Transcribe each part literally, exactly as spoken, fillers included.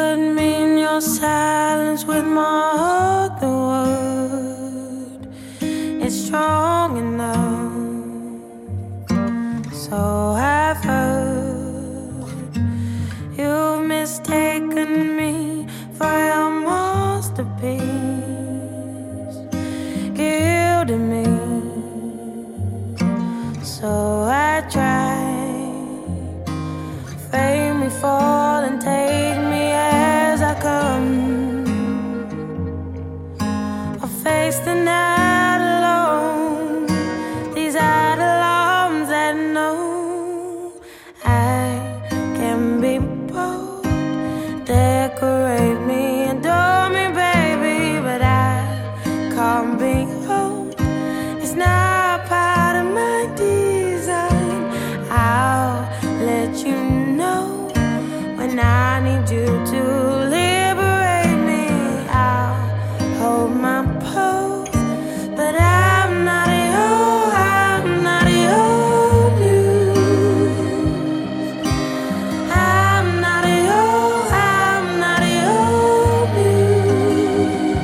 could mean your silence with my heart. The word is strong enough. So I've heard you've mistaken me for your masterpiece, gilding me. So I tried, fade me, fall and take me as I come. I'll face the night alone, these idle arms that know I can be bold. Decorate me, adore me, baby, but I can't be old. It's not part of my design. I'll let you know when I need you to liberate me. I'll hold my pose, but I'm not your, I'm not your muse. I'm not your, I'm not your muse.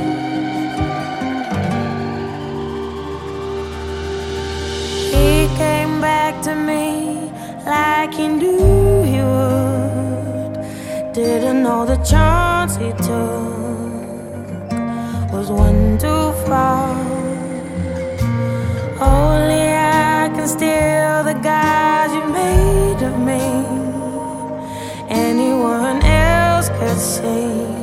He came back to me like he knew he would. Didn't know the chance he took was one too far. Only I can steal the guys you made of me. Anyone else could see